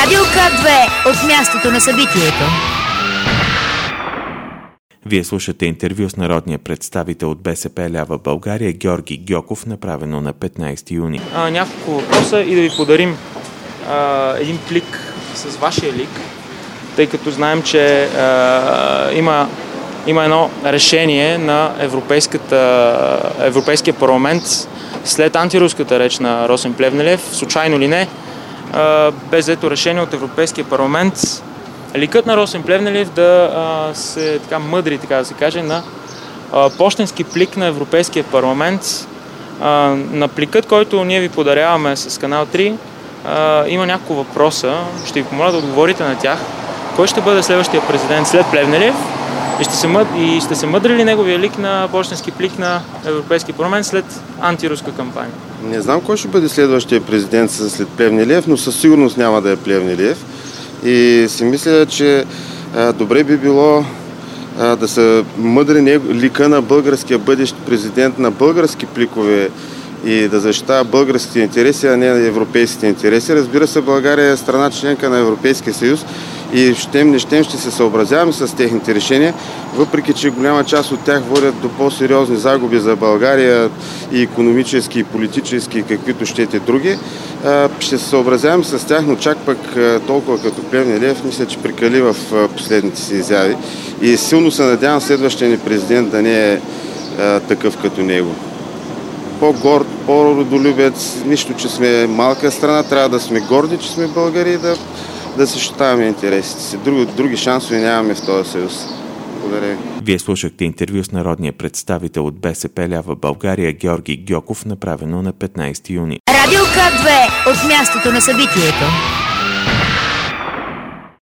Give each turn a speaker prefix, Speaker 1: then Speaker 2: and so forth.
Speaker 1: Радио К2 от мястото на събитието.
Speaker 2: Вие слушате интервю с народния представител от БСП Лява България Георги Гьоков, направено на 15 юни.
Speaker 3: Няколко въпроса и да ви подарим един плик с вашия лик, тъй като знаем, че има едно решение на Европейския парламент след антируската реч на Росен Плевнелиев, случайно или не, без взето решение от Европейския парламент, ликът на Росен Плевнелиев да се така мъдри, така да се каже, на пощенски плик на Европейския парламент. На пликът, който ние ви подаряваме с Канал 3, има няколко въпроса. Ще ви помоля да отговорите на тях. Кой ще бъде следващия президент след Плевнелиев? И ще се мъдри ли неговия лик на пощенски плик на Европейския парламент след антируска кампания?
Speaker 4: Не знам кой ще бъде следващия президент след Плевнелиев, но със сигурност няма да е Плевнелиев. И си мисля, че добре би било да се мъдри лика на българския бъдещ президент на български пликове и да защитава българските интереси, а не европейските интереси. Разбира се, България е страна членка на Европейския съюз и щем не щем ще се съобразяваме с техните решения, въпреки че голяма част от тях водят до по-сериозни загуби за България и икономически, и политически, и каквито щете други. Ще се съобразяваме с тях, но чак пък толкова като Плевнелиев, мисля, че прекали в последните си изяви. И силно се надявам следващия ни президент да не е такъв като него. По-горд, по-родолюбец, нищо, че сме малка страна, трябва да сме горди, че сме българи и да защитаваме интересите си. Други шансове нямаме в този съюз. Благодаря ви.
Speaker 2: Вие слушахте интервю с народния представител от БСП Лява България Георги Гьоков, направено на 15 юни.
Speaker 1: Радио К2 от мястото на събитието.